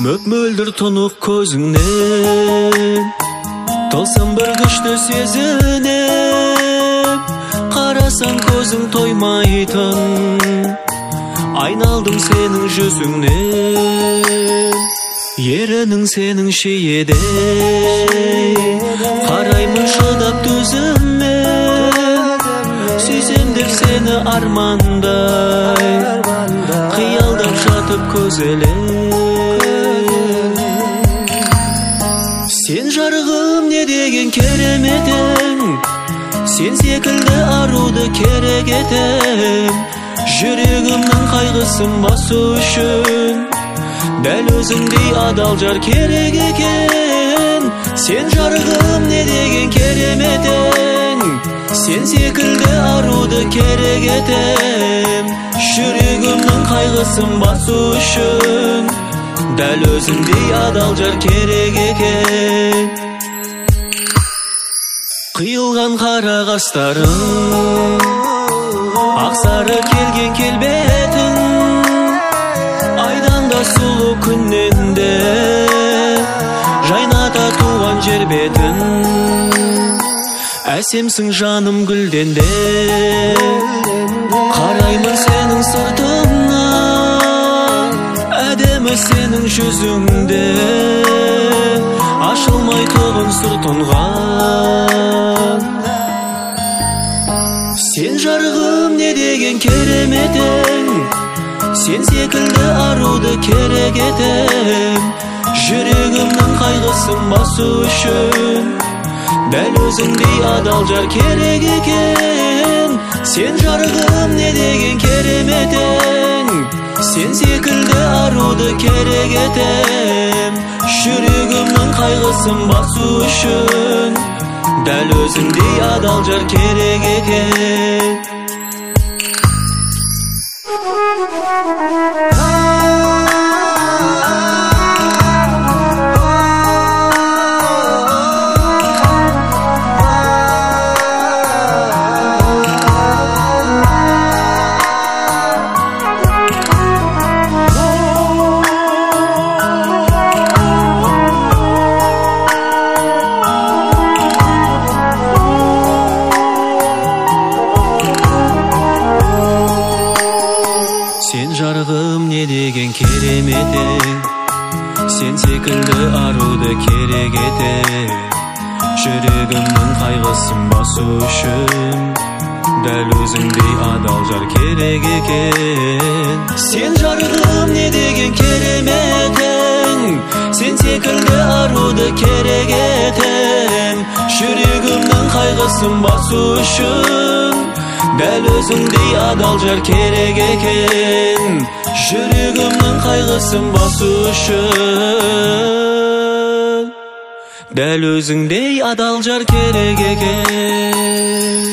Мөп-мөлдір тұнық көзіңнен тылсым бір күшті сезініп, қарасаң көзің тоймайтын, айналдым сенің жүзіңнен. Ерінің сенің шиедей, қараймын шыдап төзіммен, сүйсем деп сені армандай, қиялдап жатып көзелен. Сен жарығым не деген кереметің, сен секілді аруды керек етем, жүрегімнің қайғысын басу үшін дәл өзіңдей адал жар керек екен. Сен жарығым не деген кереметің, сен секілді аруды керек етем, жүрегімнің қайғысын басу үшін дәл өзіңдей адал жар керек екен. Қиылған қара қастарың, ақсары келген келбетің, айдан да сұлу күннен де жайната туған жер бетін. Әсемсің жаным гүлден де, қараймын сенің сыртыңа, әдемі сенің жүзіңде ашылмай тұғын сұр тұнған. Сен жарығым не деген кереметің, сен секілді аруды керек етем, жүрегімнің қайғысын басу үшін дәл өзіңдей адал жар керек екен. Сен жарығым не деген кереметің, сен секілді аруды керек етем, жүрегімнің қайғысын басу үшін дәл өзіңдей адал жар керек екен. Сен жарығым не деген кереметің, сен секілді аруды керек етем, жүрегімнің қайғысын басу үшін дәл өзіңдей адал жар керек екен. Сен жарығым не деген кереметің, сен секілді аруды керек етем, жүрегімнің қайғысын басу үшін дәл өзіңдей адал жар керек екен, жүрегімнің қайғысын басу үшін дәл өзіңдей адал жар керек екен.